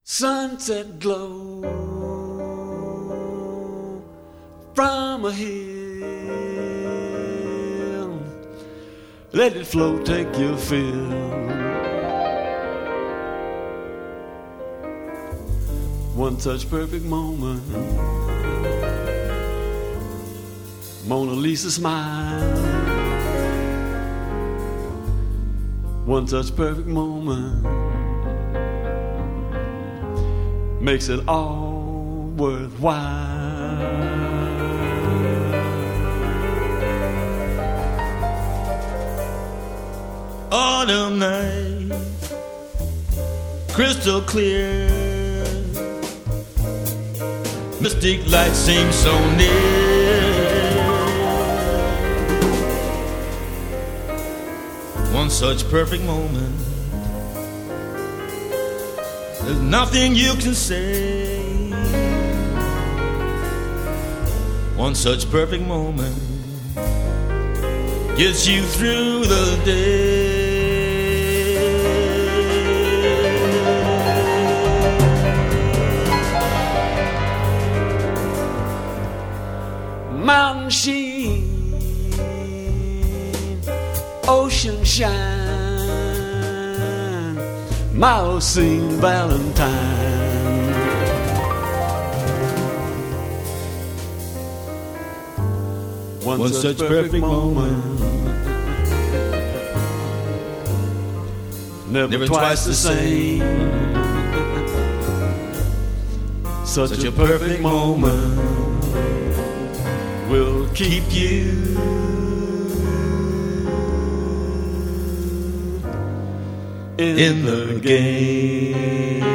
Sunset glow from a hill. Let it flow, take your fill. One such perfect moment, Mona Lisa smile. One such perfect moment makes it all worthwhile. Autumn night, crystal clear, mystic light seems so near. One such perfect moment, there's nothing you can say. One such perfect moment gets you through the day. Mountain sheen, ocean shine, my old St. Valentine. One such perfect moment, never twice the same. Such a perfect moment will keep you in the game.